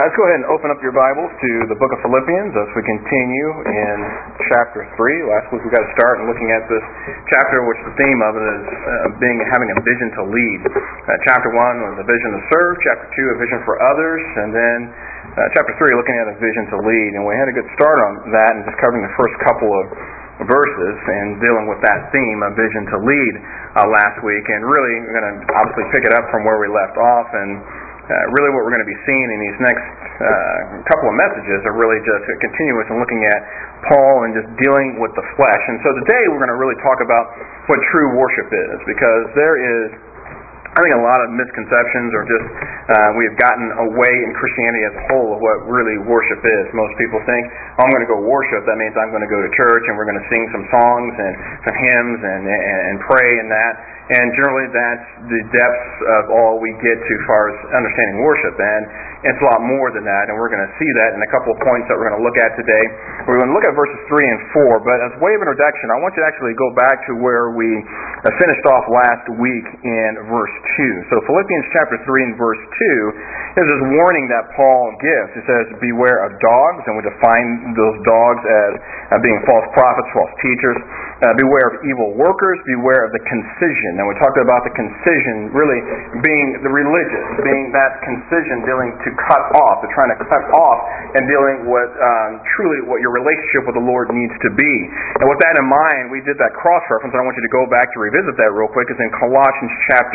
Let's go ahead and open up your Bibles to the book of Philippians as we continue in chapter 3. Last week we got to start looking at this chapter, which the theme of it is having a vision to lead. Chapter 1 was a vision to serve, chapter 2 a vision for others, and then chapter 3 looking at a vision to lead. And we had a good start on that and just covering the first couple of verses and dealing with that theme of vision to lead last week. And really we're going to obviously pick it up from where we left off, and really what we're going to be seeing in these next couple of messages are really just continuous and looking at Paul and just dealing with the flesh. And so today we're going to really talk about what true worship is, because there is, I think, a lot of misconceptions, or just we have gotten away in Christianity as a whole of what really worship is. Most people think, I'm going to go worship, that means I'm going to go to church and we're going to sing some songs and some hymns and pray and that. And generally that's the depths of all we get to as far as understanding worship. And it's a lot more than that, and we're going to see that in a couple of points that we're going to look at today. We're going to look at verses 3 and 4, but as a way of introduction, I want you to actually go back to where we finished off last week in verse 2. So Philippians chapter 3 and verse 2 is this warning that Paul gives. It says, beware of dogs, and we define those dogs as being false prophets, false teachers. Beware of evil workers, beware of the concision. And we talked about the concision really being the religious, being that concision dealing to cut off, they're trying to cut off and dealing with truly what your relationship with the Lord needs to be. And with that in mind, we did that cross-reference, and I want you to go back to revisit that real quick. It's in Colossians chapter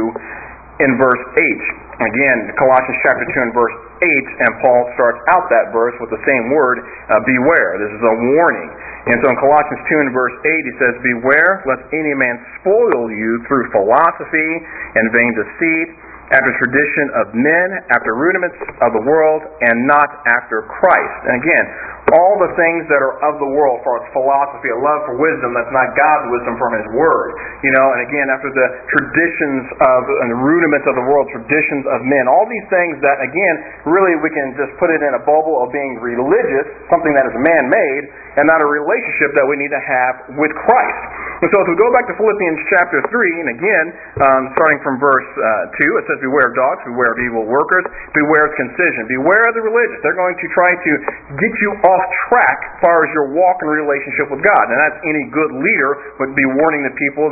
2 in verse 8. Again, Colossians chapter 2 and verse 8, and Paul starts out that verse with the same word, beware. This is a warning. And so in Colossians 2 and verse 8 he says, beware lest any man spoil you through philosophy and vain deceit, after tradition of men, after rudiments of the world, and not after Christ. And again, all the things that are of the world, as far as philosophy, a love for wisdom that's not God's wisdom from His Word. And again, after the traditions of and the rudiments of the world, traditions of men, all these things that, again, really we can just put it in a bubble of being religious, something that is man-made, and not a relationship that we need to have with Christ. And so if we go back to Philippians chapter 3, and again, starting from verse 2, it says, beware of dogs, beware of evil workers, beware of concision, beware of the religious. They're going to try to get you off track as far as your walk and relationship with God. And that's any good leader would be warning the people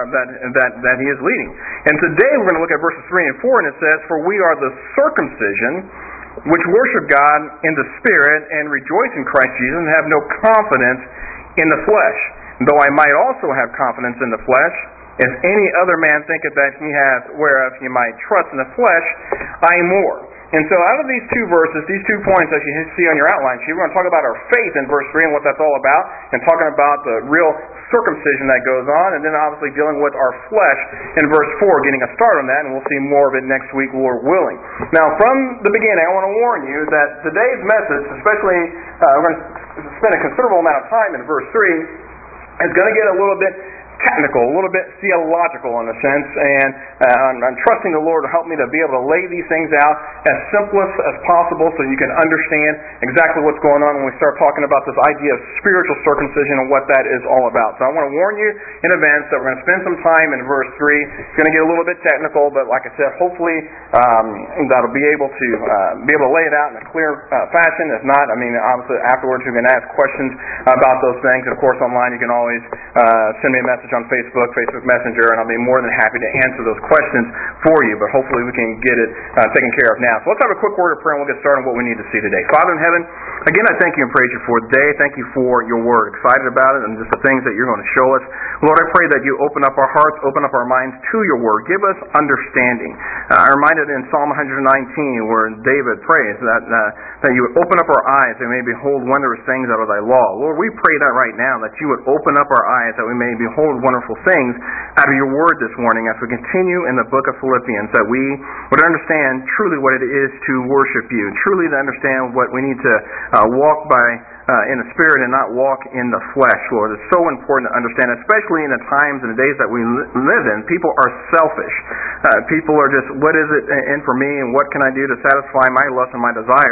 that he is leading. And today we're going to look at verses 3 and 4, and it says, for we are the circumcision which worship God in the Spirit and rejoice in Christ Jesus and have no confidence in the flesh. Though I might also have confidence in the flesh, if any other man thinketh that he hath whereof he might trust in the flesh, I more. And so out of these two verses, these 2 points that you see on your outline sheet, we're going to talk about our faith in verse 3 and what that's all about, and talking about the real circumcision that goes on, and then obviously dealing with our flesh in verse 4, getting a start on that, and we'll see more of it next week, Lord willing. Now, from the beginning, I want to warn you that today's message, especially, we're going to spend a considerable amount of time in verse 3, is going to get a little bit technical, a little bit theological in a sense, and I'm trusting the Lord to help me to be able to lay these things out as simplest as possible so you can understand exactly what's going on when we start talking about this idea of spiritual circumcision and what that is all about. So I want to warn you in advance that we're going to spend some time in verse 3. It's going to get a little bit technical, but like I said, hopefully that'll be able to lay it out in a clear fashion. If not, obviously afterwards you can ask questions about those things. Of course, online you can always send me a message on Facebook Messenger, and I'll be more than happy to answer those questions for you, but hopefully we can get it taken care of now. So let's have a quick word of prayer and we'll get started on what we need to see today. Father in heaven, again I thank you and praise you for the day. Thank you for your word. Excited about it and just the things that you're going to show us. Lord, I pray that you open up our hearts, open up our minds to your word. Give us understanding. I'm reminded in Psalm 119 where David prays that you would open up our eyes that we may behold wondrous things out of thy law. Lord, we pray that right now, that you would open up our eyes that we may behold wonderful things out of your word this morning as we continue in the book of Philippians, that we would understand truly what it is to worship you, truly to understand what we need to walk by in the Spirit and not walk in the flesh, Lord. It's so important to understand, especially in the times and the days that we live in. People are selfish. People are just, what is it in for me and what can I do to satisfy my lusts and my desires?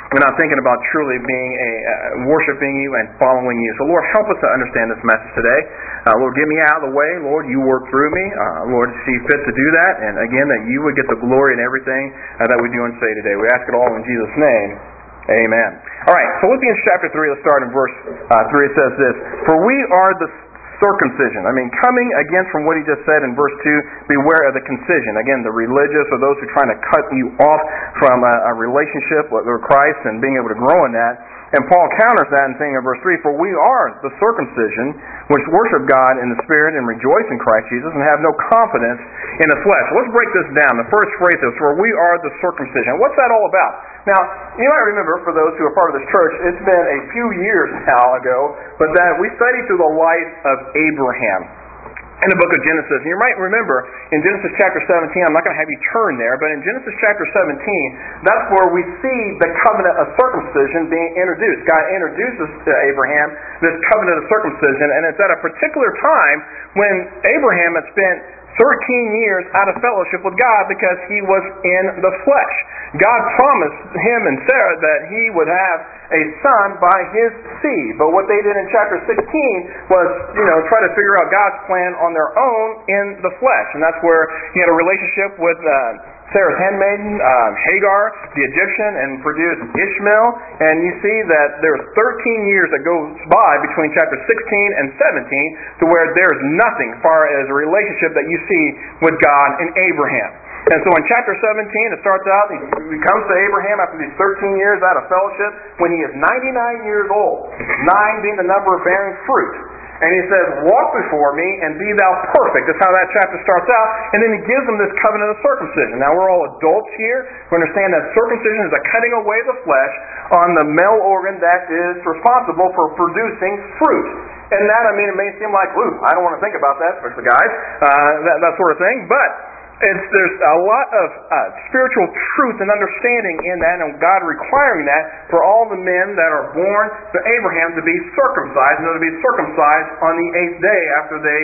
We're not thinking about truly being worshiping you and following you. So Lord, help us to understand this message today. Lord, get me out of the way. Lord, you work through me. Lord, see fit to do that. And again, that you would get the glory in everything that we do and say today. We ask it all in Jesus' name. Amen. All right, Philippians chapter 3, let's start in verse 3. It says this, "For we are the circumcision." Coming again from what he just said in verse 2, beware of the concision. Again, the religious or those who are trying to cut you off from a relationship with Christ and being able to grow in that. And Paul counters that in saying in verse 3, "For we are the circumcision, which worship God in the Spirit and rejoice in Christ Jesus and have no confidence in the flesh." Let's break this down. The first phrase is, "For we are the circumcision." What's that all about? Now, you might remember, for those who are part of this church, it's been a few years now ago, but that we studied through the life of Abraham in the book of Genesis. And you might remember in Genesis chapter 17, I'm not going to have you turn there, but in Genesis chapter 17, that's where we see the covenant of circumcision being introduced. God introduces to Abraham this covenant of circumcision, and it's at a particular time when Abraham had spent 13 years out of fellowship with God because he was in the flesh. God promised him and Sarah that he would have a son by his seed. But what they did in chapter 16 was, try to figure out God's plan on their own in the flesh. And that's where he had a relationship with Sarah's handmaiden, Hagar, the Egyptian, and produced Ishmael. And you see that there's 13 years that goes by between chapter 16 and 17 to where there's nothing as far as a relationship that you see with God and Abraham. And so in chapter 17, it starts out, he comes to Abraham after these 13 years out of fellowship when he is 99 years old, 9 being the number of bearing fruit. And he says, "Walk before me and be thou perfect." That's how that chapter starts out. And then he gives them this covenant of circumcision. Now we're all adults here. We understand that circumcision is a cutting away the flesh on the male organ that is responsible for producing fruit. And that, it may seem like, I don't want to think about that, especially guys, that sort of thing. But there's a lot of spiritual truth and understanding in that, and God requiring that for all the men that are born to Abraham to be circumcised, and to be circumcised on the 8th day after they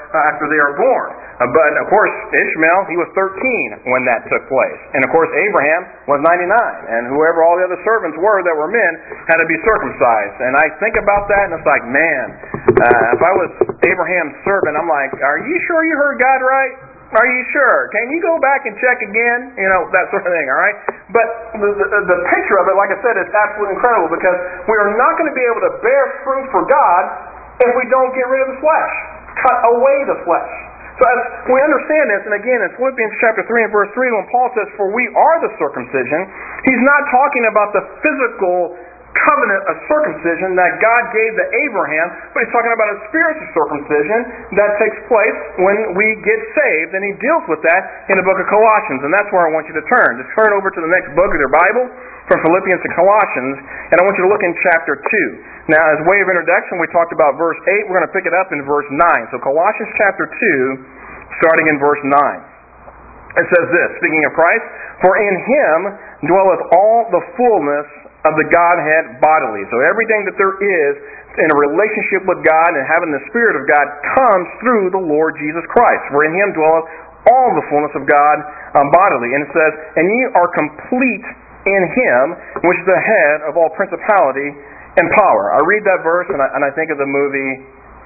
are born. But of course, Ishmael, he was 13 when that took place, and of course Abraham was 99, and whoever all the other servants were that were men had to be circumcised. And I think about that, and it's like, man, if I was Abraham's servant, I'm like, are you sure you heard God right? Are you sure? Can you go back and check again? That sort of thing, all right? But the picture of it, like I said, is absolutely incredible because we are not going to be able to bear fruit for God if we don't get rid of the flesh. Cut away the flesh. So as we understand this, and again in Philippians chapter 3 and verse 3, when Paul says, "For we are the circumcision," he's not talking about the physical covenant of circumcision that God gave to Abraham, but he's talking about a spiritual circumcision that takes place when we get saved, and he deals with that in the book of Colossians, and that's where I want you to turn. Just turn over to the next book of your Bible, from Philippians to Colossians, and I want you to look in chapter 2. Now, as way of introduction, we talked about verse 8. We're going to pick it up in verse 9. So Colossians chapter 2, starting in verse 9. It says this, speaking of Christ, "For in him dwelleth all the fullness of the Godhead bodily." So everything that there is in a relationship with God and having the Spirit of God comes through the Lord Jesus Christ. "For in him dwelleth all the fullness of God bodily." And it says, "And ye are complete in him, which is the head of all principality and power." I read that verse and I think of the movie,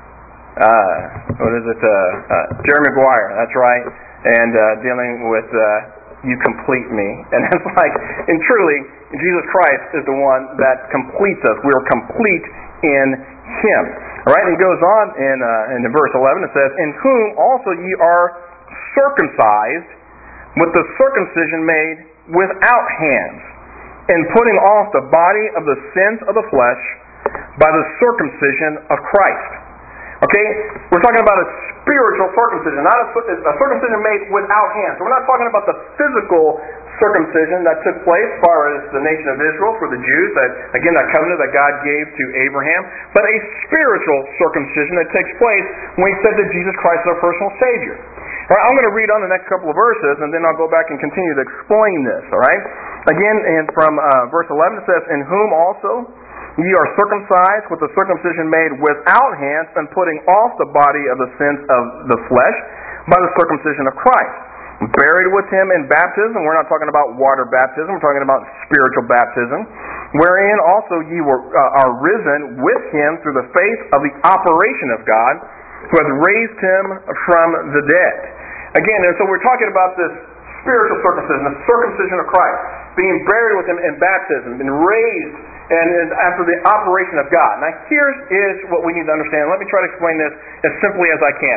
Jerry Maguire, that's right, and dealing with "You complete me." And it's like, and truly, Jesus Christ is the one that completes us. We are complete in him. All right, and he goes on in verse 11, it says, "In whom also ye are circumcised with the circumcision made without hands, in putting off the body of the sins of the flesh by the circumcision of Christ." Okay, we're talking about a spiritual circumcision, not a circumcision made without hands. So we're not talking about the physical circumcision that took place as far as the nation of Israel for the Jews, that covenant that God gave to Abraham, but a spiritual circumcision that takes place when he said that Jesus Christ is our personal Savior. All right, I'm going to read on the next couple of verses, and then I'll go back and continue to explain this. All right, again, from verse 11 it says, "In whom also ye are circumcised with the circumcision made without hands, and putting off the body of the sins of the flesh by the circumcision of Christ. Buried with him in baptism." We're not talking about water baptism, we're talking about spiritual baptism. wherein also ye are risen with him through the faith of the operation of God, who hath raised him from the dead. Again, and so we're talking about this spiritual circumcision, the circumcision of Christ, being buried with him in baptism, and raised and after the operation of God. Now here is what we need to understand. Let me try to explain this as simply as I can.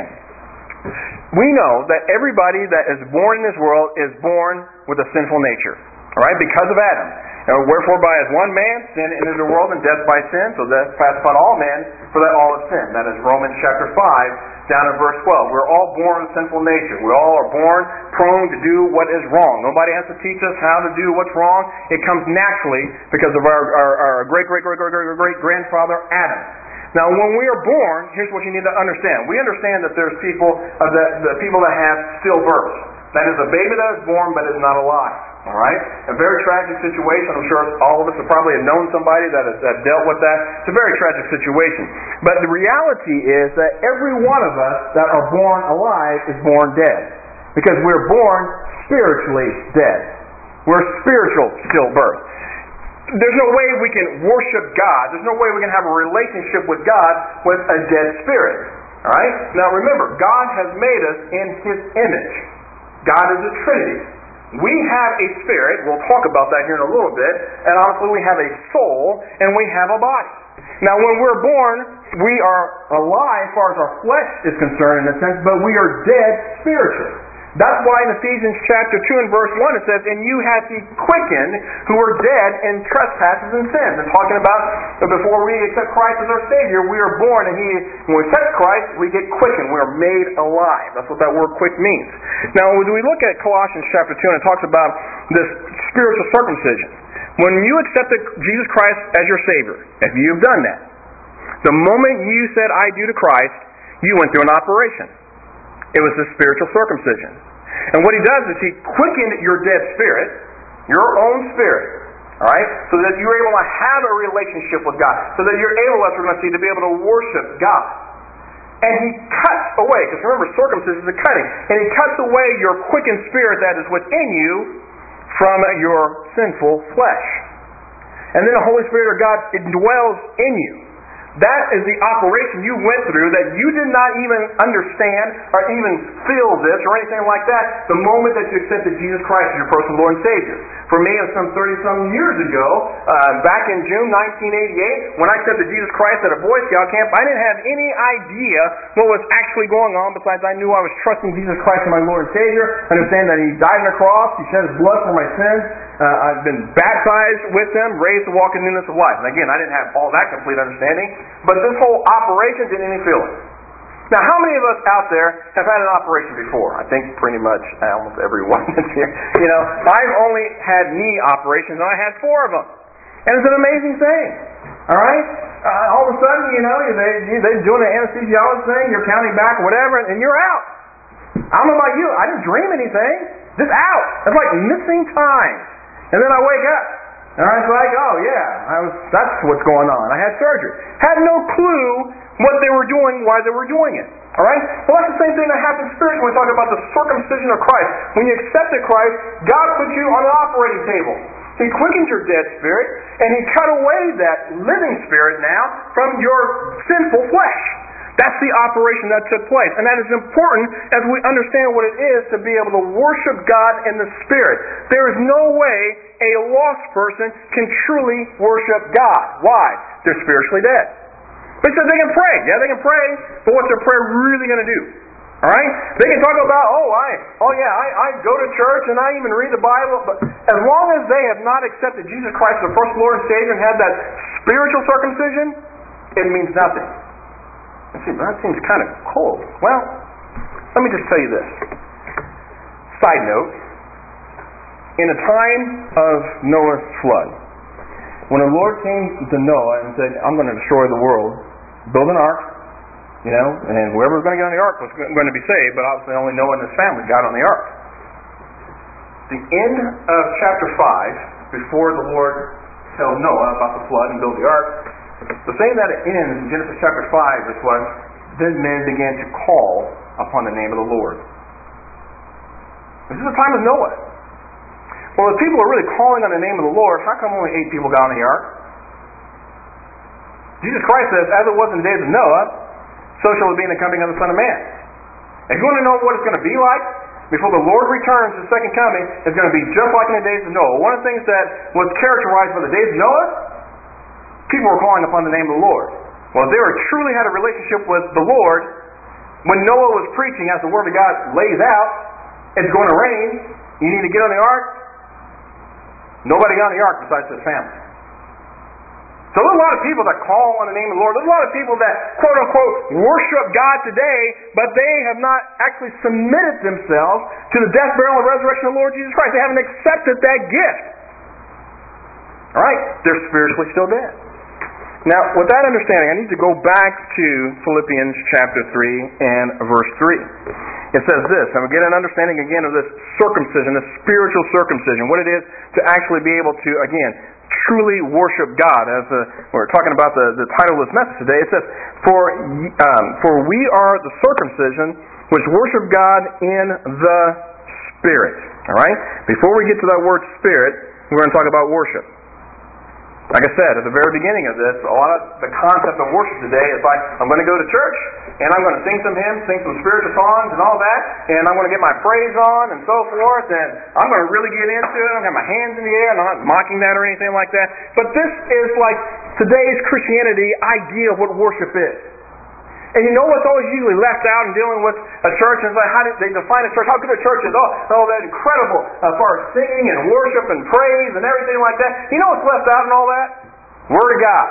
We know that everybody that is born in this world is born with a sinful nature. All right? Because of Adam. Wherefore by as one man sin entered the world, and death by sin, so death passed upon all men, for that all have sinned. That is Romans chapter 5, down in verse 12. We're all born with sinful nature. We all are born prone to do what is wrong. Nobody has to teach us how to do what's wrong. It comes naturally because of our great-great-great-great-great-grandfather Adam. Now, when we are born, here's what you need to understand. We understand that there's people, the people that have stillbirth. That is a baby that is born but is not alive. All right? A very tragic situation. I'm sure all of us have probably known somebody that has dealt with that. It's a very tragic situation. But the reality is that every one of us that are born alive is born dead. Because we're born spiritually dead. We're spiritual stillbirth. There's no way we can worship God. There's no way we can have a relationship with God with a dead spirit. All right? Now remember, God has made us in His image. God is a Trinity. We have a spirit, we'll talk about that here in a little bit, and obviously we have a soul, and we have a body. Now when we're born, we are alive as far as our flesh is concerned in a sense, but we are dead spiritually. That's why in Ephesians chapter 2 and verse 1 it says, "And you hath he quickened who were dead in trespasses and sins." And talking about before we accept Christ as our Savior, we are born, and when we accept Christ, we get quickened. We are made alive. That's what that word "quick" means. Now, when we look at Colossians chapter 2, and it talks about this spiritual circumcision. When you accepted Jesus Christ as your Savior, if you've done that, the moment you said "I do" to Christ, you went through an operation. It was the spiritual circumcision. And what He does is He quickened your dead spirit, your own spirit, all right, so that you're able to have a relationship with God, so that you're able, as we're going to see, to be able to worship God. And He cuts away, because remember, circumcision is a cutting, and He cuts away your quickened spirit that is within you from your sinful flesh. And then the Holy Spirit of God indwells in you. That is the operation you went through that you did not even understand or even feel this or anything like that the moment that you accepted Jesus Christ as your personal Lord and Savior. For me, it was some 30-some years ago, back in June 1988, when I accepted Jesus Christ at a Boy Scout camp, I didn't have any idea what was actually going on, besides I knew I was trusting Jesus Christ as my Lord and Savior, understand that He died on the cross, He shed His blood for my sins, I've been baptized with Him, raised to walk in newness of life. And again, I didn't have all that complete understanding, but this whole operation didn't even feel it. Now, how many of us out there have had an operation before? I think pretty much almost everyone that's here. You know, I've only had knee operations, and I had 4 of them. And it's an amazing thing. All right? All of a sudden, you know, they're doing an anesthesiologist thing, you're counting back or whatever, and you're out. I don't know about you. I didn't dream anything. Just out. It's like missing time. And then I wake up. And I was like, oh yeah, that's what's going on. I had surgery. Had no clue what they were doing, why they were doing it. Alright? Well, that's the same thing that happens spiritually when we talk about the circumcision of Christ. When you accepted Christ, God put you on an operating table. He quickened your dead spirit, and He cut away that living spirit now from your sinful flesh. That's the operation that took place. And that is important as we understand what it is to be able to worship God in the Spirit. There is no way a lost person can truly worship God. Why? They're spiritually dead. They said they can pray. Yeah, they can pray, but what's their prayer really going to do? All right? They can talk about, I go to church and I even read the Bible, but as long as they have not accepted Jesus Christ as the first Lord and Savior and had that spiritual circumcision, it means nothing. That seems kind of cold. Well, let me just tell you this. Side note, in the time of Noah's flood, when the Lord came to Noah and said, I'm going to destroy the world, build an ark, you know, and whoever was going to get on the ark was going to be saved, but obviously only Noah and his family got on the ark. The end of chapter 5, before the Lord told Noah about the flood and build the ark, the thing that it ends in Genesis chapter 5 is what then men began to call upon the name of the Lord. This is the time of Noah. well, if people are really calling on the name of the Lord, how come only 8 people got on the ark? Jesus Christ says, as it was in the days of Noah, so shall it be in the coming of the Son of Man. If you want to know what it's going to be like before the Lord returns, the second coming, it's going to be just like in the days of Noah. One of the things that was characterized by the days of Noah, people were calling upon the name of the Lord. Well, if they truly had a relationship with the Lord, when Noah was preaching, as the Word of God lays out, it's going to rain, you need to get on the ark. Nobody got on the ark besides his family. So there's a lot of people that call on the name of the Lord. There's a lot of people that, quote-unquote, worship God today, but they have not actually submitted themselves to the death, burial, and resurrection of the Lord Jesus Christ. They haven't accepted that gift. All right? They're spiritually still dead. Now, with that understanding, I need to go back to Philippians chapter 3 and verse 3. It says this, and we get an understanding again of this circumcision, this spiritual circumcision, what it is to actually be able to, again, truly worship God. As we're talking about the title of this message today, it says, For we are the circumcision which worship God in the Spirit. All right? Before we get to that word Spirit, we're going to talk about worship. Like I said, at the very beginning of this, a lot of the concept of worship today is like, I'm going to go to church, and I'm going to sing some hymns, sing some spiritual songs and all that, and I'm going to get my praise on and so forth, and I'm going to really get into it. I'm going to have my hands in the air, and I'm not mocking that or anything like that. But this is like today's Christianity idea of what worship is. And you know what's always usually left out in dealing with a church? And it's like, how do they define a church? How good a church is? Oh, that incredible as far as singing and worship and praise and everything like that. You know what's left out in all that? Word of God.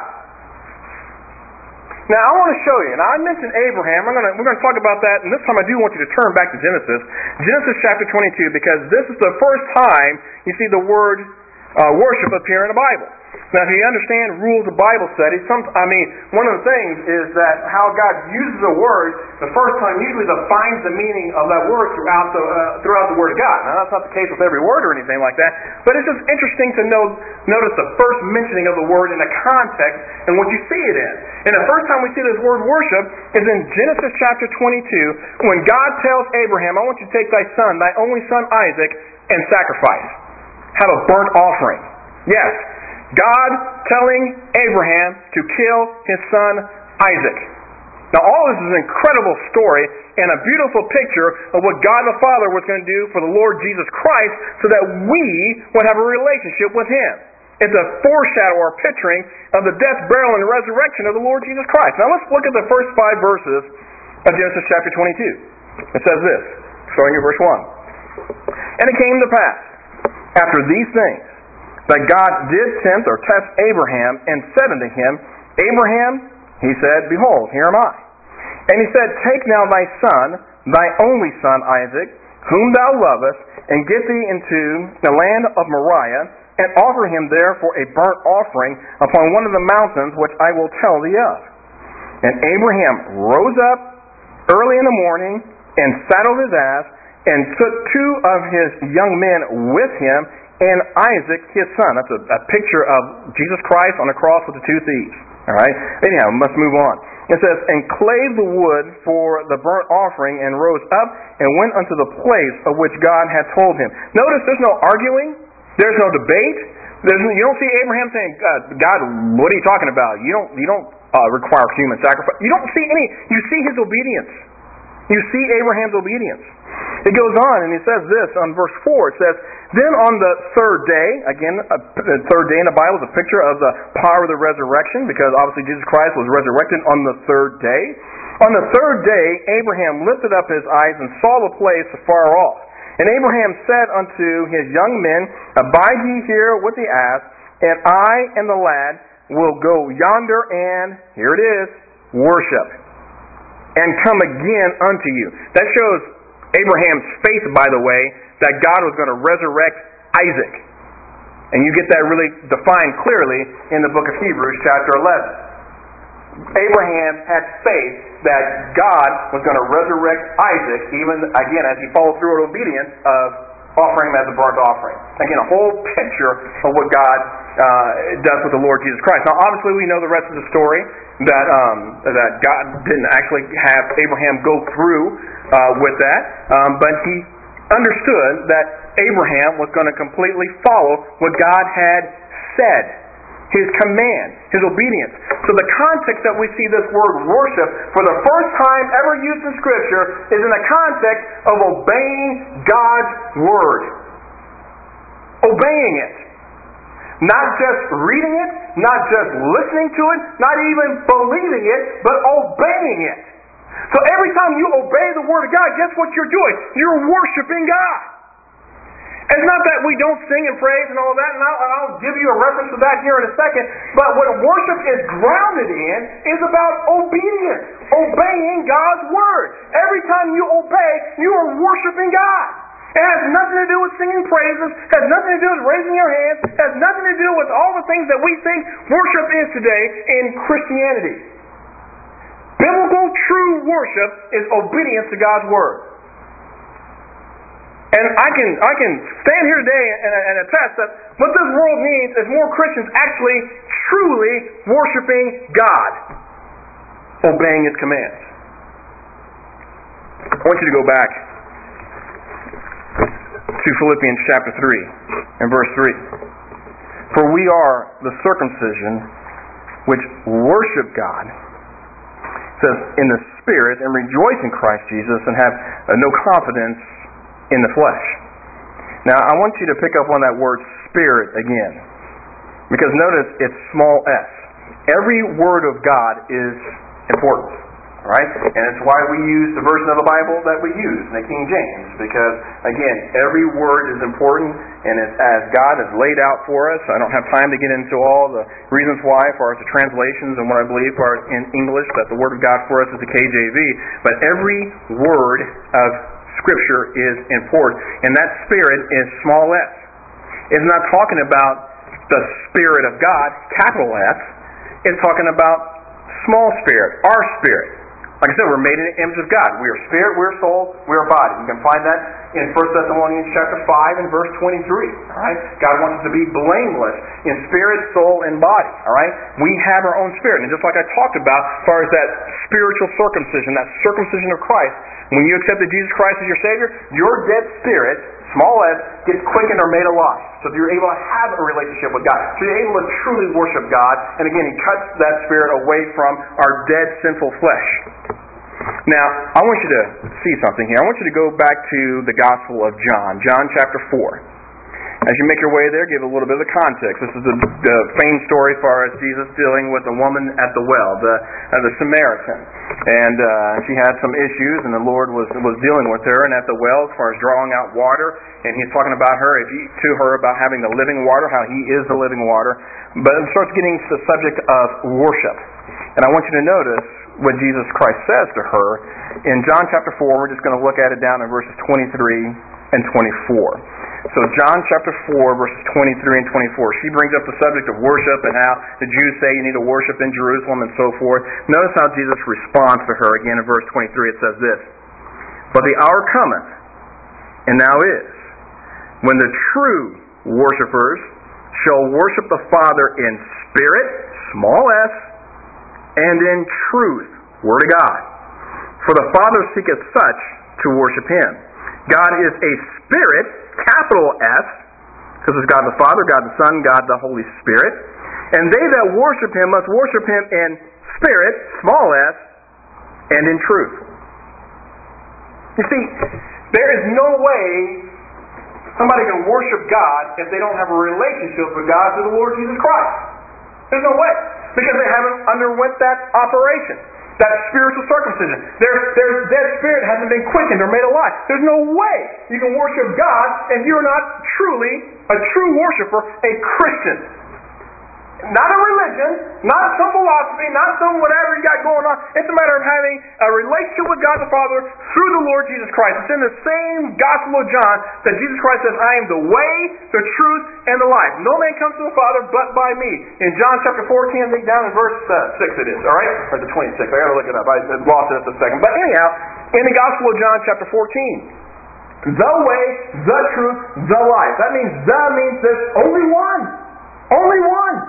Now, I want to show you. Now, I mentioned Abraham. We're going to talk about that, and this time I do want you to turn back to Genesis chapter 22, because this is the first time you see the word worship appear in the Bible. Now, if you understand rules of Bible study, one of the things is that how God uses a word, the first time usually defines the meaning of that word throughout the Word of God. Now, that's not the case with every word or anything like that, but it's just interesting to notice the first mentioning of the word in the context and what you see it in. And the first time we see this word worship is in Genesis chapter 22, when God tells Abraham, I want you to take thy son, thy only son Isaac, and sacrifice. Have a burnt offering. Yes. God telling Abraham to kill his son Isaac. Now all this is an incredible story and a beautiful picture of what God the Father was going to do for the Lord Jesus Christ so that we would have a relationship with Him. It's a foreshadow or picturing of the death, burial, and resurrection of the Lord Jesus Christ. Now let's look at the first 5 verses of Genesis chapter 22. It says this, starting at verse 1. And it came to pass, after these things, that God did tempt or test Abraham, and said unto him, Abraham, he said, Behold, here am I. And he said, Take now thy son, thy only son Isaac, whom thou lovest, and get thee into the land of Moriah, and offer him there for a burnt offering upon one of the mountains which I will tell thee of. And Abraham rose up early in the morning, and saddled his ass, and took 2 of his young men with him, and Isaac his son. That's a picture of Jesus Christ on the cross with the 2 thieves. All right? Anyhow, let's move on. It says, And clave the wood for the burnt offering, and rose up, and went unto the place of which God had told him. Notice there's no arguing. There's no debate. You don't see Abraham saying, God, what are you talking about? You don't require human sacrifice. You don't see any. You see his obedience. You see Abraham's obedience. It goes on, and he says this on verse 4. It says, Then on the 3rd day, again, the 3rd day in the Bible is a picture of the power of the resurrection, because obviously Jesus Christ was resurrected on the 3rd day. On the 3rd day, Abraham lifted up his eyes and saw the place afar off. And Abraham said unto his young men, Abide ye here with the ass, and I and the lad will go yonder and, here it is, worship, and come again unto you. That shows Abraham's faith, by the way, that God was going to resurrect Isaac. And you get that really defined clearly in the book of Hebrews, chapter 11. Abraham had faith that God was going to resurrect Isaac, even, again, as he followed through in obedience of offering him as a burnt offering. Again, a whole picture of what God does with the Lord Jesus Christ. Now, obviously, we know the rest of the story, that God didn't actually have Abraham go through with that, but he understood that Abraham was going to completely follow what God had said, His command, His obedience. So the context that we see this word worship for the first time ever used in Scripture is in the context of obeying God's Word. Obeying it. Not just reading it, not just listening to it, not even believing it, but obeying it. So every time you obey the Word of God, guess what you're doing? You're worshiping God. It's not that we don't sing and praise and all that, and I'll give you a reference to that here in a second, but what worship is grounded in is about obedience, obeying God's Word. Every time you obey, you are worshiping God. It has nothing to do with singing praises, has nothing to do with raising your hands, has nothing to do with all the things that we think worship is today in Christianity. Biblical true worship is obedience to God's Word. And I can stand here today and attest that what this world needs is more Christians actually truly worshiping God, obeying His commands. I want you to go back to Philippians chapter 3 and verse 3. For we are the circumcision which worship God, it says, in the Spirit, and rejoice in Christ Jesus, and have no confidence in the flesh. Now, I want you to pick up on that word Spirit again, because notice it's small s. Every word of God is important, right? And it's why we use the version of the Bible that we use, the King James, because, again, every word is important, and it's as God has laid out for us. I don't have time to get into all the reasons why, as far as the translations and what I believe are in English, that the Word of God for us is the KJV, but every word of Scripture is important, and that Spirit is small s. It's not talking about the Spirit of God, capital S. It's talking about small spirit, our spirit. Like I said, we're made in the image of God. We are spirit, we are soul, we are body. You can find that in 1 Thessalonians chapter 5 and verse 23. All right? God wants us to be blameless in spirit, soul, and body. All right? We have our own spirit. And just like I talked about, as far as that spiritual circumcision, that circumcision of Christ, when you accepted Jesus Christ as your Savior, your dead spirit, small s, gets quickened or made alive. So you're able to have a relationship with God. So you're able to truly worship God. And again, He cuts that spirit away from our dead, sinful flesh. Now, I want you to see something here. I want you to go back to the Gospel of John, John chapter 4. As you make your way there, give a little bit of the context. This is the famed story as far as Jesus dealing with the woman at the well, the Samaritan. And she had some issues, and the Lord was dealing with her. And at the well, as far as drawing out water, and He's talking about to her about having the living water, how He is the living water. But it starts getting to the subject of worship. And I want you to notice what Jesus Christ says to her. In John chapter 4, we're just going to look at it down in verses 23 and 24. So John chapter 4, verses 23 and 24. She brings up the subject of worship and how the Jews say you need to worship in Jerusalem and so forth. Notice how Jesus responds to her. Again in verse 23 it says this. But the hour cometh, and now is, when the true worshipers shall worship the Father in spirit, small s, and in truth, Word of God. For the Father seeketh such to worship Him. God is a spirit, capital S, because it's God the Father, God the Son, God the Holy Spirit. And they that worship Him must worship Him in spirit, small s, and in truth. You see, there is no way somebody can worship God if they don't have a relationship with God through the Lord Jesus Christ. There's no way. Because they haven't underwent that operation, that spiritual circumcision. Their spirit hasn't been quickened or made alive. There's no way you can worship God if you're not truly a true worshiper, a Christian. Not a religion, not some philosophy, not some whatever you got going on. It's a matter of having a relationship with God the Father through the Lord Jesus Christ. It's in the same Gospel of John that Jesus Christ says, I am the way, the truth, and the life. No man comes to the Father but by me. In John chapter 14, I think down in verse 6 it is, alright? Or the 26, I gotta look it up. I lost it at the second. But anyhow, in the Gospel of John chapter 14, the way, the truth, the life. That means there's only one. Only one.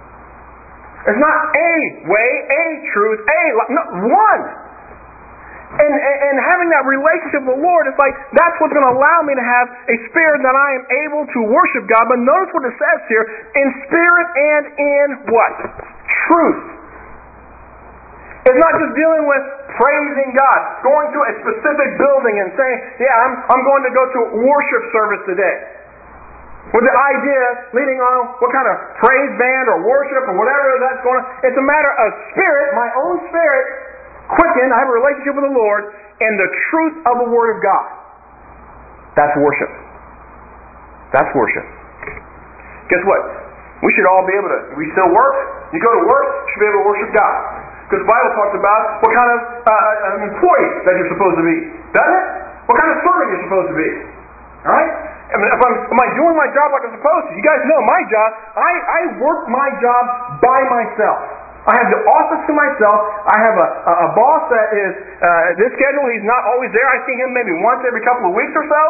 It's not a way, a truth, a life. No, one. And having that relationship with the Lord, it's like that's what's going to allow me to have a spirit that I am able to worship God. But notice what it says here, in spirit and in what? Truth. It's not just dealing with praising God, going to a specific building and saying, yeah, I'm going to go to a worship service today. With the idea leading on what kind of praise band or worship or whatever that's going on. It's a matter of spirit, my own spirit, quickened. I have a relationship with the Lord and the truth of the Word of God. That's worship. That's worship. Guess what? We should all be able to, we still work. You go to work, you should be able to worship God. Because the Bible talks about what kind of employee that you're supposed to be. Doesn't it? What kind of servant you're supposed to be. Alright? I mean, am I doing my job like I'm supposed to? You guys know my job. I work my job by myself. I have the office to myself. I have a boss that is, this schedule, he's not always there. I see him maybe once every couple of weeks or so.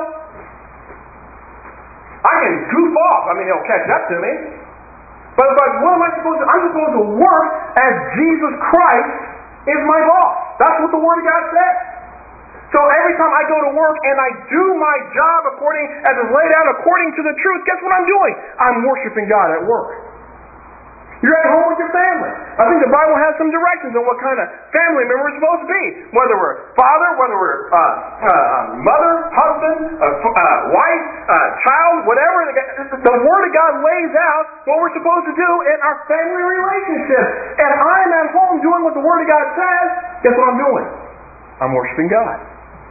I can goof off. I mean, he'll catch up to me. But what am I supposed to do? I'm supposed to work as Jesus Christ is my boss. That's what the Word of God says. So every time I go to work and I do my job according as it's laid out according to the truth, guess what I'm doing? I'm worshiping God at work. You're at home with your family. I think the Bible has some directions on what kind of family member we're supposed to be. Whether we're father, whether we're mother, husband, wife, child, whatever. The Word of God lays out what we're supposed to do in our family relationship. And I'm at home doing what the Word of God says. Guess what I'm doing? I'm worshiping God.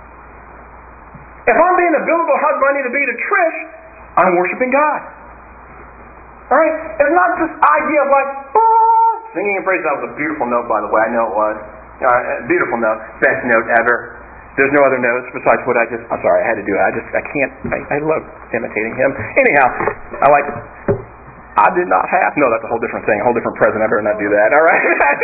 If I'm being a biblical husband I need to be to Trish, I'm worshiping God. Alright? It's not this idea of like, oh, singing and praise. That was a beautiful note, by the way. I know it was. Beautiful note. Best note ever. There's no other notes besides what I'm sorry, I had to do it. I love imitating him. Anyhow, I did not have. No, that's a whole different thing. A whole different present. I better not do that. All right.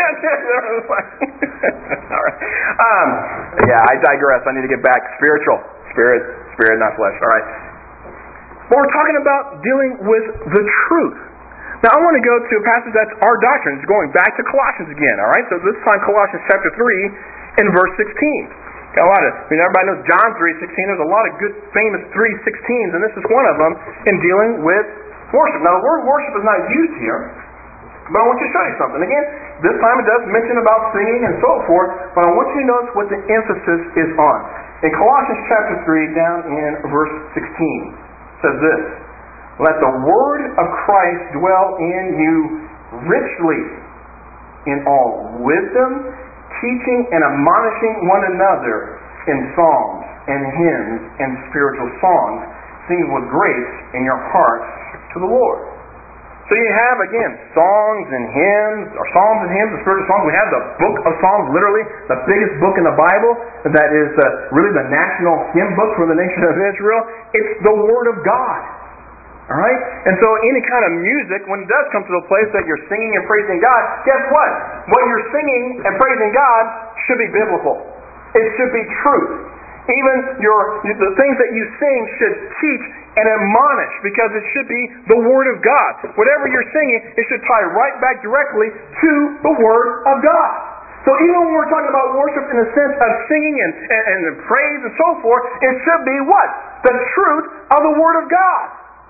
All right. Yeah, I digress. I need to get back. Spiritual. Spirit, not flesh. All right. But we're talking about dealing with the truth. Now, I want to go to a passage that's our doctrine. It's going back to Colossians again. All right. So this time, Colossians chapter 3 and verse 16. Everybody knows John 3:16. There's a lot of good, famous 3:16s, and this is one of them in dealing with worship. Now, the word worship is not used here, but I want you to show you something. Again, this time it does mention about singing and so forth, but I want you to notice what the emphasis is on. In Colossians chapter 3, down in verse 16, it says this, "Let the word of Christ dwell in you richly in all wisdom, teaching and admonishing one another in psalms and hymns and spiritual songs, singing with grace in your hearts to the Lord." So you have, again, songs and hymns, or psalms and hymns and spiritual songs. We have the book of Psalms, literally the biggest book in the Bible, that is really the national hymn book for the nation of Israel. It's the Word of God. All right? And so any kind of music, when it does come to the place that you're singing and praising God, guess what? What you're singing and praising God should be biblical. It should be truth. Even the things that you sing should teach and admonish, because it should be the Word of God. Whatever you're singing, it should tie right back directly to the Word of God. So even when we're talking about worship in the sense of singing and praise and so forth, it should be what? The truth of the Word of God.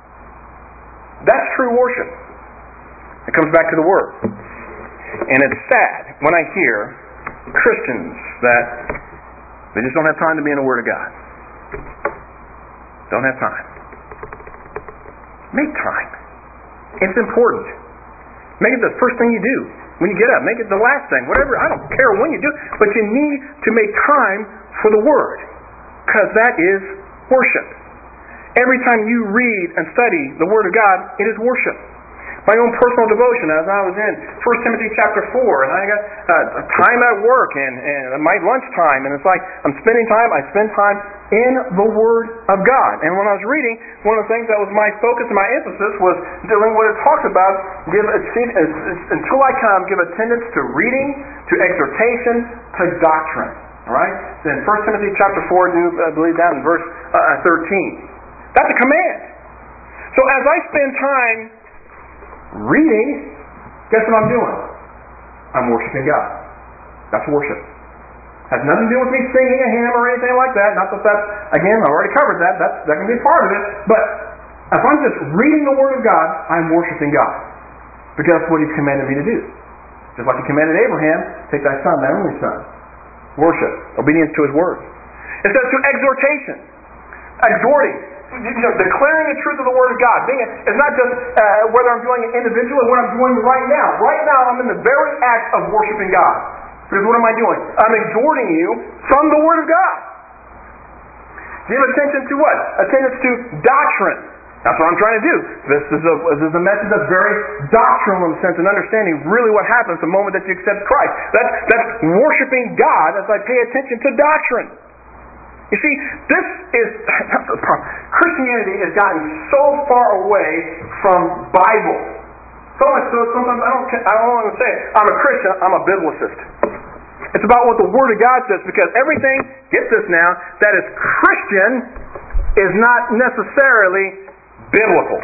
That's true worship. It comes back to the Word. And it's sad when I hear Christians that they just don't have time to be in the Word of God. Don't have time. Make time. It's important. Make it the first thing you do. When you get up, make it the last thing. Whatever, I don't care when you do it. But you need to make time for the Word. Because that is worship. Every time you read and study the Word of God, it is worship. My own personal devotion, as I was in 1 Timothy chapter 4, and I got time at work and my lunchtime, and it's like I spend time in the Word of God. And when I was reading, one of the things that was my focus and my emphasis was dealing with what it talks about, until I come, give attendance to reading, to exhortation, to doctrine. All right? Then 1 Timothy chapter 4, I believe down in verse 13. That's a command. So as I spend time reading, guess what I'm doing? I'm worshiping God. That's worship. Has nothing to do with me singing a hymn or anything like that. Not that that's, again, I already covered that. That can be part of it. But if I'm just reading the Word of God, I'm worshiping God. Because that's what He's commanded me to do. Just like He commanded Abraham, take thy son, thy only son. Worship. Obedience to His Word. It says to exhortation. Exhorting. Declaring the truth of the Word of God. It's not just whether I'm doing it individually or what I'm doing right now. Right now, I'm in the very act of worshiping God. Because what am I doing? I'm exhorting you from the Word of God. Give attention to what? Attendance to doctrine. That's what I'm trying to do. This is a message that's very doctrinal in the sense and understanding really what happens the moment that you accept Christ. That's worshiping God as I pay attention to doctrine. You see, this is the problem. Christianity has gotten so far away from Bible. So much so sometimes I don't want to say it. I'm a Christian, I'm a biblicist. It's about what the Word of God says because everything, get this now, that is Christian is not necessarily biblical.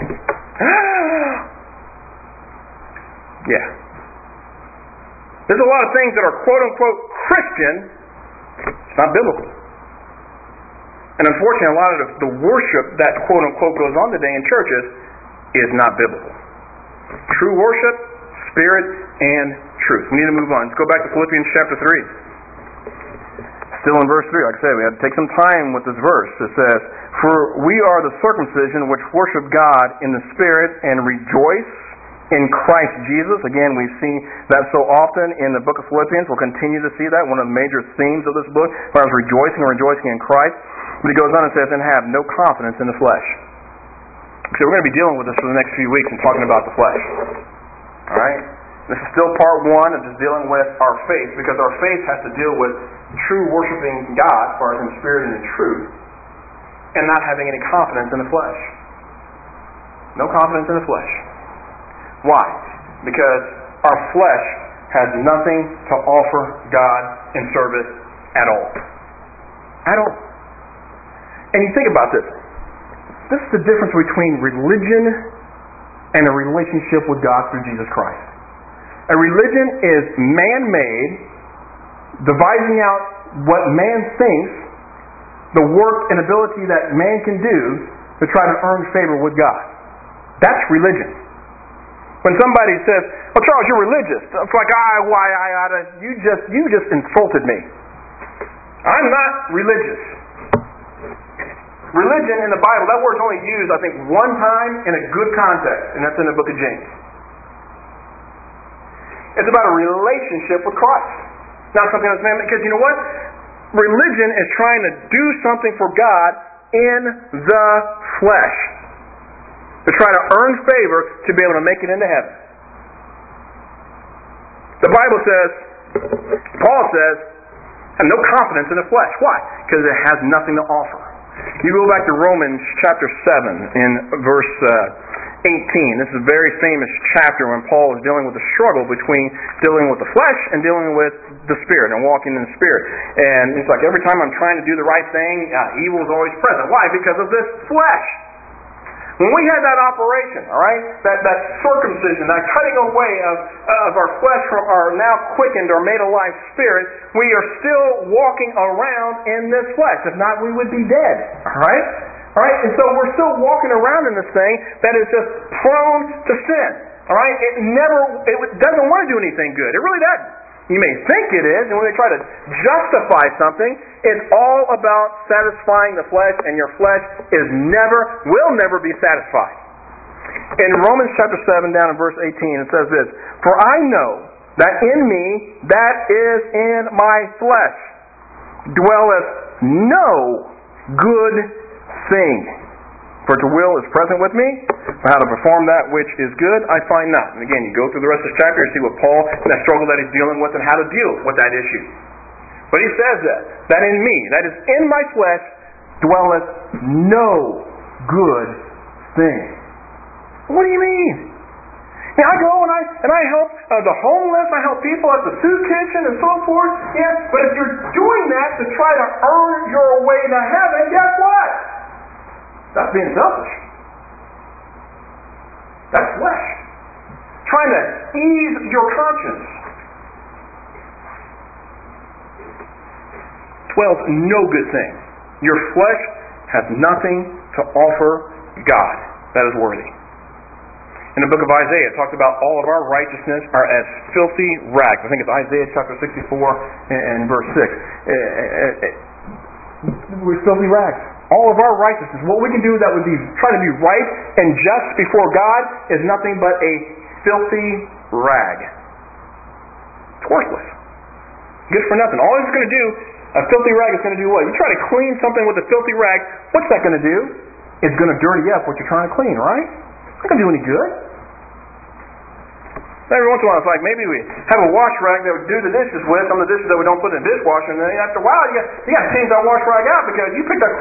Yeah. There's a lot of things that are quote-unquote Christian. It's not biblical. And unfortunately, a lot of the worship that quote-unquote goes on today in churches is not biblical. True worship, spirit, and truth. We need to move on. Let's go back to Philippians chapter 3. Still in verse 3, like I said, we had to take some time with this verse. It says, "For we are the circumcision which worship God in the Spirit and rejoice in Christ Jesus." Again, we've seen that so often in the book of Philippians. We'll continue to see that. One of the major themes of this book is rejoicing in Christ. But he goes on and says, "And have no confidence in the flesh." So we're going to be dealing with this for the next few weeks and talking about the flesh. Alright? This is still part one of just dealing with our faith, because our faith has to deal with true worshiping God, as far as in spirit and in truth, and not having any confidence in the flesh. No confidence in the flesh. Why? Because our flesh has nothing to offer God in service at all. At all. And you think about this. This is the difference between religion and a relationship with God through Jesus Christ. A religion is man-made, devising out what man thinks, the work and ability that man can do to try to earn favor with God. That's religion. When somebody says, "Oh, Charles, you're religious," it's like, you just insulted me. I'm not religious. Religion in the Bible, that word's only used, I think, one time in a good context, and that's in the book of James. It's about a relationship with Christ. Not something that's man-made. Because you know what? Religion is trying to do something for God in the flesh. To try to earn favor to be able to make it into heaven. The Bible says, Paul says, have no confidence in the flesh. Why? Because it has nothing to offer. You go back to Romans chapter 7 in verse 18. This is a very famous chapter when Paul is dealing with the struggle between dealing with the flesh and dealing with the Spirit and walking in the Spirit. And it's like every time I'm trying to do the right thing, evil is always present. Why? Because of this flesh. When we had that operation, all right, that circumcision, that cutting away of our flesh from our now quickened or made alive spirit, we are still walking around in this flesh. If not, we would be dead. All right? All right? And so we're still walking around in this thing that is just prone to sin. All right? It doesn't want to do anything good. It really doesn't. You may think it is, and when they try to justify something, it's all about satisfying the flesh, and your flesh will never be satisfied. In Romans chapter 7, down in verse 18, it says this, "For I know that in me, that is in my flesh, dwelleth no good thing. For to will is present with me, for how to perform that which is good I find not." And again, you go through the rest of the chapter, you see what Paul, that struggle that he's dealing with and how to deal with that issue. But he says that in me, that is in my flesh, dwelleth no good thing. What do you mean? Yeah, I go and I help the homeless, I help people at the soup kitchen and so forth. Yeah, but if you're doing that to try to earn your way to heaven, guess what? That's being selfish. That's flesh. Trying to ease your conscience. dwells no good thing. Your flesh has nothing to offer God that is worthy. In the book of Isaiah, it talks about all of our righteousness are as filthy rags. I think it's Isaiah chapter 64 and verse 6. We're filthy rags. All of our righteousness, what we can do that would be try to be right and just before God is nothing but a filthy rag. It's worthless. Good for nothing. All it's going to do, a filthy rag is going to do what? You try to clean something with a filthy rag, what's that going to do? It's going to dirty up what you're trying to clean, right? It's not going to do any good. Every once in a while, it's like maybe we have a wash rag that we do the dishes with, some of the dishes that we don't put in the dishwasher, and then after a while, you got to change that wash rag out because you picked up,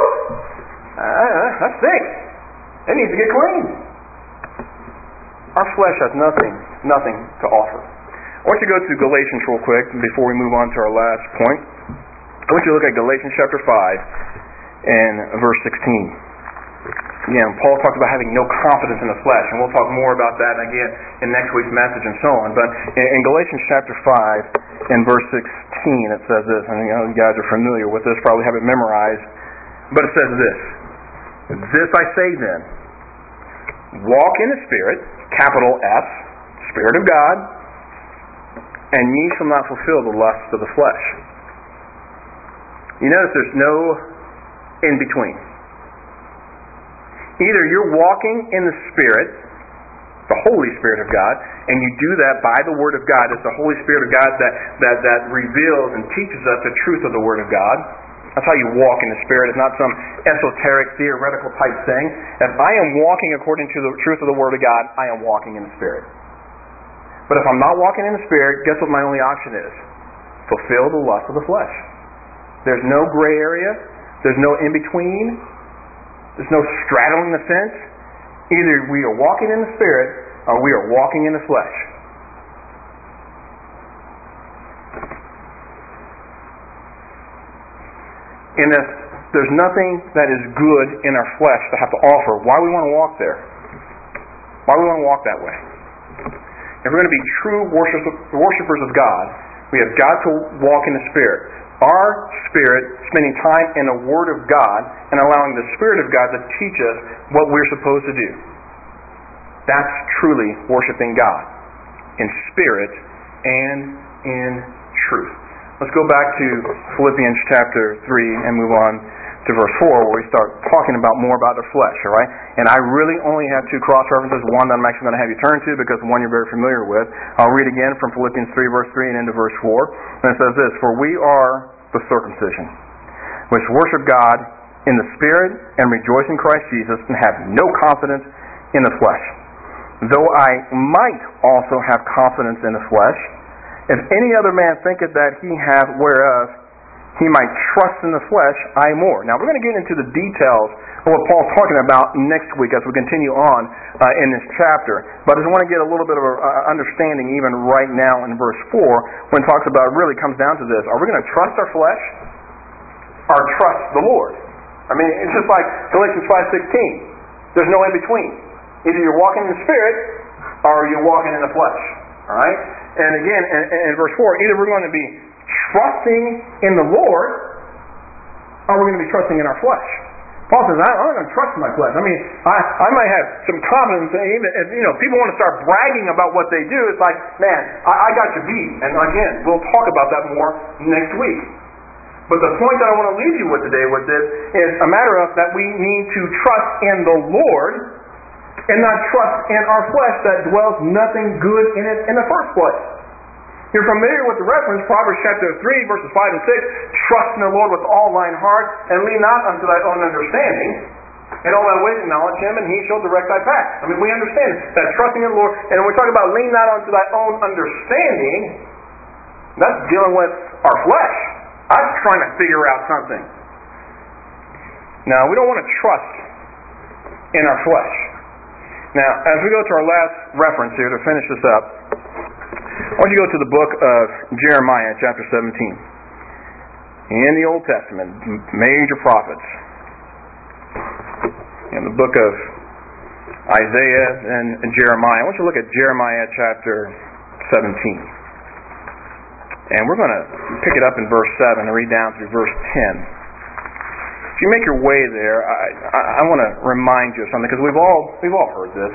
that stinks. It needs to get cleaned. Our flesh has nothing to offer. I want you to go to Galatians real quick before we move on to our last point. I want you to look at Galatians chapter 5 and verse 16. Again, Paul talks about having no confidence in the flesh, and we'll talk more about that again in next week's message and so on. But in Galatians chapter 5 and verse 16, it says this. I think you guys are familiar with this, probably have it memorized. But it says this. This I say then, walk in the Spirit, capital S, Spirit of God, and ye shall not fulfill the lusts of the flesh. You notice there's no in between. Either you're walking in the Spirit, the Holy Spirit of God, and you do that by the Word of God. It's the Holy Spirit of God that reveals and teaches us the truth of the Word of God. That's how you walk in the Spirit. It's not some esoteric, theoretical type thing. If I am walking according to the truth of the Word of God, I am walking in the Spirit. But if I'm not walking in the Spirit, guess what my only option is? Fulfill the lust of the flesh. There's no gray area. There's no in-between. There's no straddling the fence. Either we are walking in the Spirit or we are walking in the flesh. And if there's nothing that is good in our flesh to have to offer, why do we want to walk there? Why do we want to walk that way? If we're going to be true worshipers of God, we have got to walk in the Spirit. Our spirit, spending time in the Word of God and allowing the Spirit of God to teach us what we're supposed to do. That's truly worshiping God in spirit and in truth. Let's go back to Philippians chapter 3 and move on to verse 4 where we start talking about more about the flesh, all right? And I really only have two cross-references, one that I'm actually going to have you turn to because one you're very familiar with. I'll read again from Philippians 3 verse 3 and into verse 4. And it says this, for we are the circumcision, which worship God in the Spirit and rejoice in Christ Jesus and have no confidence in the flesh. Though I might also have confidence in the flesh, if any other man thinketh that he hath whereof he might trust in the flesh, I more. Now we're going to get into the details of what Paul's talking about next week as we continue on in this chapter. But I just want to get a little bit of an understanding even right now in verse 4 when it talks about, it really comes down to this. Are we going to trust our flesh or trust the Lord? I mean, it's just like Galatians 5:16. There's no in between. Either you're walking in the Spirit or you're walking in the flesh. All right? And again, in verse 4, either we're going to be trusting in the Lord or we're going to be trusting in our flesh. Paul says, I'm not going to trust my flesh. I mean, I might have some confidence. Even if people want to start bragging about what they do, it's like, man, I got you beat. And again, we'll talk about that more next week. But the point that I want to leave you with today with this is a matter of that we need to trust in the Lord and not trust in our flesh that dwells nothing good in it in the first place. You're familiar with the reference, Proverbs chapter 3, verses 5 and 6. Trust in the Lord with all thine heart, and lean not unto thy own understanding. In all thy ways acknowledge him, and he shall direct thy path. I mean, we understand that trusting in the Lord, and when we talk about lean not unto thy own understanding, that's dealing with our flesh. I'm trying to figure out something. Now, we don't want to trust in our flesh. Now, as we go to our last reference here to finish this up, I want you to go to the book of Jeremiah, chapter 17. In the Old Testament, major prophets. In the book of Isaiah and Jeremiah. I want you to look at Jeremiah chapter 17. And we're going to pick it up in verse 7 and read down through verse 10. If you make your way there, I want to remind you of something, because we've all heard this.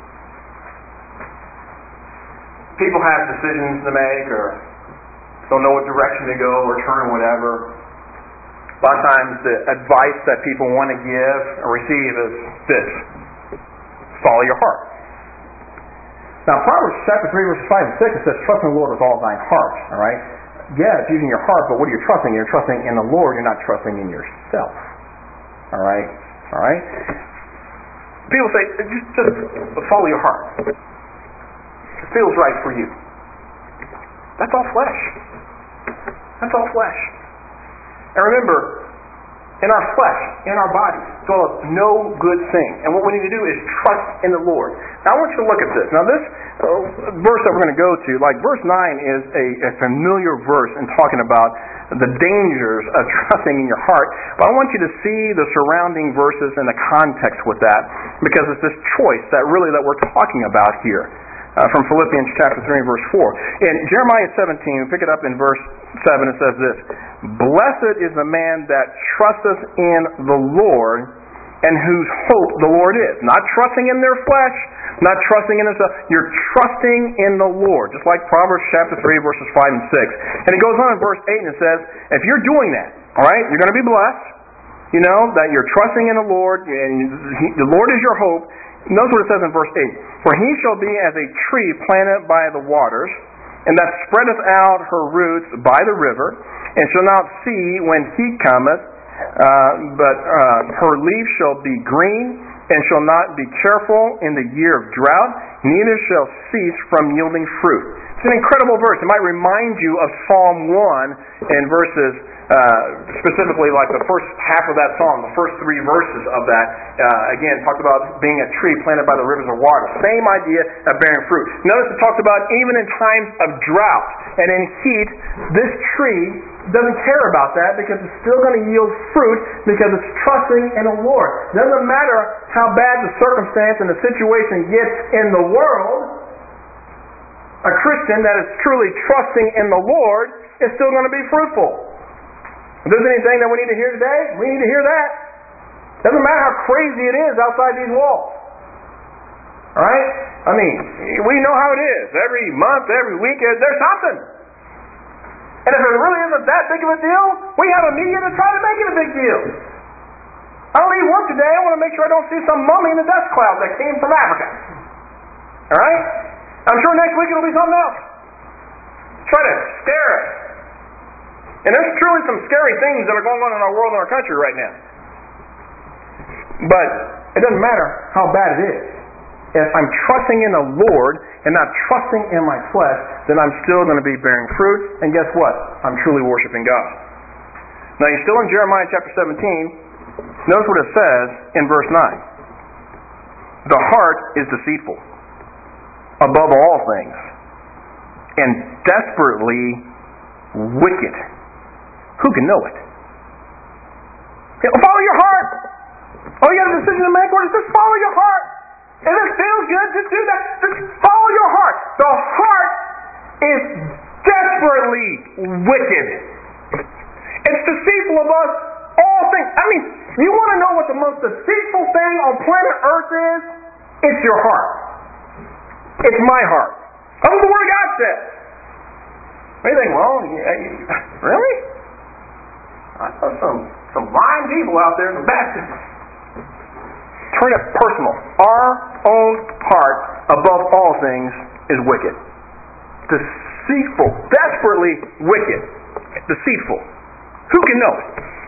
People have decisions to make, or don't know what direction to go, or turn, or whatever. A lot of times the advice that people want to give or receive is this: follow your heart. Now, Proverbs chapter 3, verses 5 and 6, it says, trust in the Lord with all thine heart. All right? Yeah, it's using your heart, but what are you trusting? You're trusting in the Lord. You're not trusting in yourself. All right? All right? People say, just follow your heart. It feels right for you. That's all flesh. That's all flesh. And remember, in our flesh, in our bodies, dwelleth no good thing. And what we need to do is trust in the Lord. Now I want you to look at this. Now this verse that we're going to go to, like verse 9 is a familiar verse in talking about the dangers of trusting in your heart. But I want you to see the surrounding verses and the context with that, because it's this choice that we're talking about here. From Philippians chapter 3 and verse 4. In Jeremiah 17, we pick it up in verse 7, it says this: Blessed is the man that trusteth in the Lord, and whose hope the Lord is. Not trusting in their flesh, not trusting in themselves. You're trusting in the Lord. Just like Proverbs chapter 3, verses 5 and 6. And it goes on in verse 8 and it says, if you're doing that, all right, you're going to be blessed. You know, that you're trusting in the Lord, and the Lord is your hope. Notice what it says in verse 8. For he shall be as a tree planted by the waters, and that spreadeth out her roots by the river, and shall not see when heat cometh, but her leaf shall be green, and shall not be careful in the year of drought, neither shall cease from yielding fruit. It's an incredible verse. It might remind you of Psalm 1 in verses, specifically like the first half of that psalm, the first 3 verses of that, again, talked about being a tree planted by the rivers of water. Same idea of bearing fruit. Notice it talks about even in times of drought and in heat, this tree doesn't care about that, because it's still going to yield fruit, because it's trusting in the Lord. It doesn't matter how bad the circumstance and the situation gets in the world, a Christian that is truly trusting in the Lord is still going to be fruitful. If there's anything that we need to hear today, we need to hear that. Doesn't matter how crazy it is outside these walls. Alright? I mean, we know how it is. Every month, every week, there's something. And if it really isn't that big of a deal, we have a media to try to make it a big deal. I don't leave work today, I want to make sure I don't see some mummy in the dust cloud that came from Africa. Alright? I'm sure next week it'll be something else. Try to scare us. And there's truly some scary things that are going on in our world and our country right now. But it doesn't matter how bad it is. If I'm trusting in the Lord and not trusting in my flesh, then I'm still going to be bearing fruit. And guess what? I'm truly worshiping God. Now you're still in Jeremiah chapter 17. Notice what it says in verse 9. The heart is deceitful above all things, and desperately wicked. Who can know it? Follow your heart. Oh, you got a decision to make? Just follow your heart. If it feels good, just do that. Just follow your heart. The heart is desperately wicked. It's deceitful above all things. I mean, you want to know what the most deceitful thing on planet Earth is? It's your heart. It's my heart. That's what the Word of God says. You think, well, really? I saw some lying people out there in the Baptist. Turn it personal. Our own heart, above all things, is wicked. Deceitful. Desperately wicked. Deceitful. Who can know it?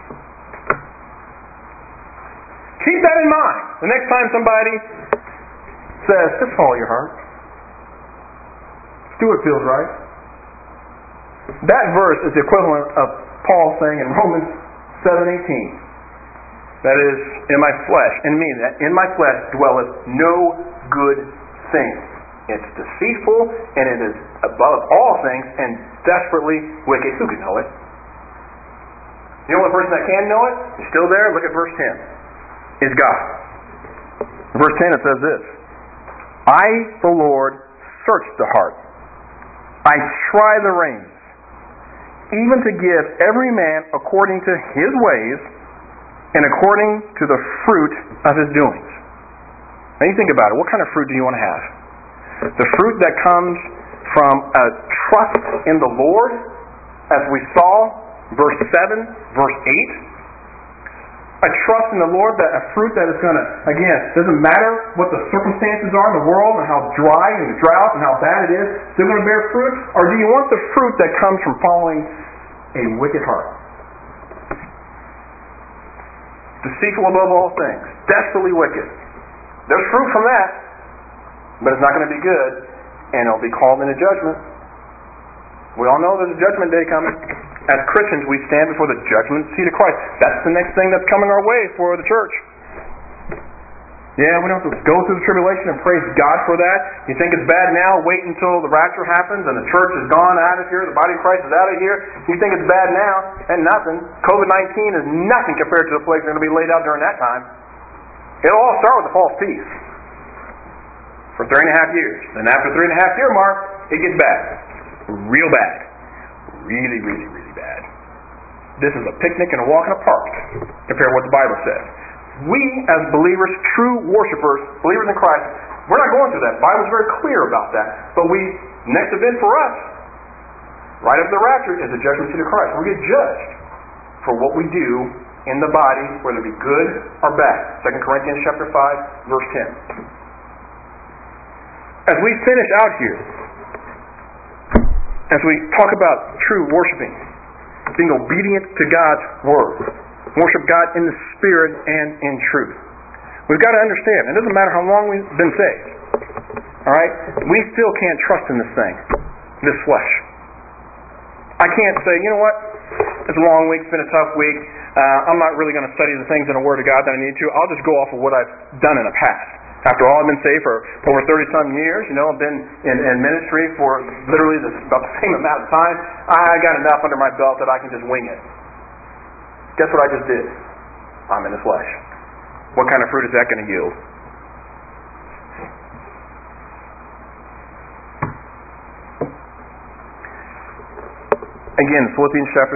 Keep that in mind. The next time somebody says, just follow your heart. Do what feels right. That verse is the equivalent of Paul saying in Romans 7:18, that is, in my flesh, in me, that in my flesh dwelleth no good thing. It's deceitful, and it is above all things, and desperately wicked. Who can know it? You know the person that can know it? Is still there? Look at verse 10. Is God. Verse 10 it says this: I, the Lord, search the heart. I try the reins, even to give every man according to his ways and according to the fruit of his doings. Now you think about it. What kind of fruit do you want to have? The fruit that comes from a trust in the Lord, as we saw, verse 7, verse 8. A trust in the Lord, that a fruit that is going to, again, doesn't matter what the circumstances are in the world and how dry and the drought and how bad it is, still going to bear fruit? Or do you want the fruit that comes from following a wicked heart? Deceitful above all things, desperately wicked. There's fruit from that, but it's not going to be good, and it'll be called into judgment. We all know there's a judgment day coming. As Christians, we stand before the judgment seat of Christ. That's the next thing that's coming our way for the church. Yeah, we don't have to go through the tribulation and praise God for that. You think it's bad now? Wait until the rapture happens and the church is gone out of here, the body of Christ is out of here. You think it's bad now? And nothing. COVID-19 is nothing compared to the place that's going to be laid out during that time. It'll all start with a false peace for 3.5 years. Then after 3.5 year mark, it gets bad. Real bad. Really, really, really bad. This is a picnic and a walk in a park compared to what the Bible says. We, as believers, true worshipers, believers in Christ, we're not going through that. The Bible's very clear about that. But next event for us, right after the rapture, is the judgment seat of Christ. We get judged for what we do in the body, whether it be good or bad. 2 Corinthians chapter 5, verse 10. As we finish out here, as we talk about true worshiping, being obedient to God's Word, worship God in the Spirit and in truth. We've got to understand, it doesn't matter how long we've been saved. Alright? We still can't trust in this thing, this flesh. I can't say, you know what, it's a long week, it's been a tough week, I'm not really going to study the things in the Word of God that I need to. I'll just go off of what I've done in the past. After all, I've been saved for over 30-some years. I've been in ministry for literally about the same amount of time. I got enough under my belt that I can just wing it. Guess what I just did? I'm in the flesh. What kind of fruit is that going to yield? Again, Philippians chapter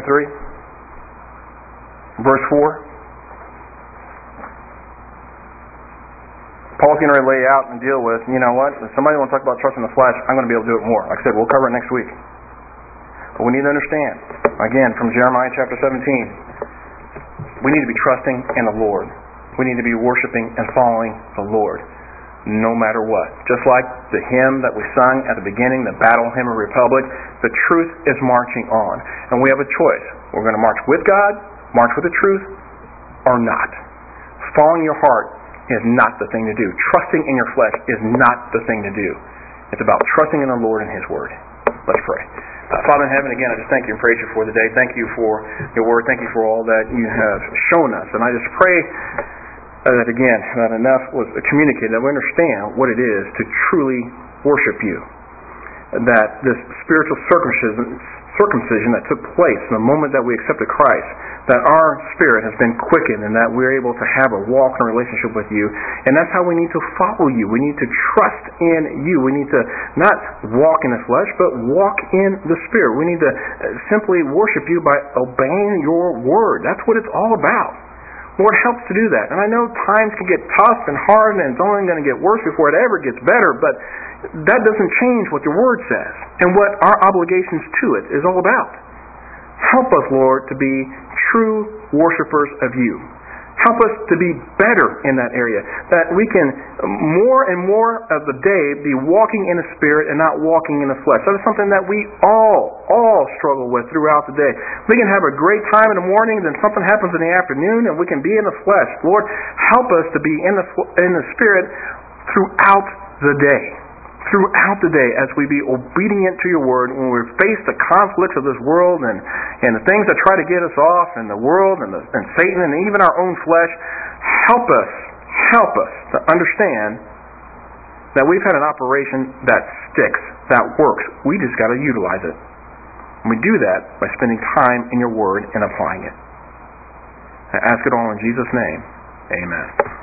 3, verse 4. Paul's going to lay out and deal with, you know what, if somebody wants to talk about trust in the flesh, I'm going to be able to do it more. Like I said, we'll cover it next week. But we need to understand, again, from Jeremiah chapter 17, we need to be trusting in the Lord. We need to be worshiping and following the Lord, no matter what. Just like the hymn that we sung at the beginning, the Battle Hymn of Republic, the truth is marching on. And we have a choice. We're going to march with God, march with the truth, or not. Following your heart is not the thing to do. Trusting in your flesh is not the thing to do. It's about trusting in the Lord and His Word. Let's pray. Father in heaven, again, I just thank you and praise you for the day. Thank you for your Word. Thank you for all that you have shown us. And I just pray that, again, that enough was communicated, that we understand what it is to truly worship you. That this spiritual circumcision that took place in the moment that we accepted Christ, that our spirit has been quickened and that we're able to have a walk and a relationship with you. And that's how we need to follow you. We need to trust in you. We need to not walk in the flesh, but walk in the Spirit. We need to simply worship you by obeying your word. That's what it's all about. Lord, help us to do that. And I know times can get tough and hard and it's only going to get worse before it ever gets better, but that doesn't change what your word says and what our obligations to it is all about. Help us, Lord, to be true worshipers of you. Help us to be better in that area, that we can more and more of the day be walking in the Spirit and not walking in the flesh. That is something that we all struggle with throughout the day. We can have a great time in the morning, then something happens in the afternoon, and we can be in the flesh. Lord, help us to be in the Spirit throughout the day. Throughout the day, as we be obedient to your word, when we face the conflicts of this world and the things that try to get us off, and the world and Satan and even our own flesh, help us to understand that we've had an operation that sticks, that works. We just got to utilize it. And we do that by spending time in your word and applying it. I ask it all in Jesus' name. Amen.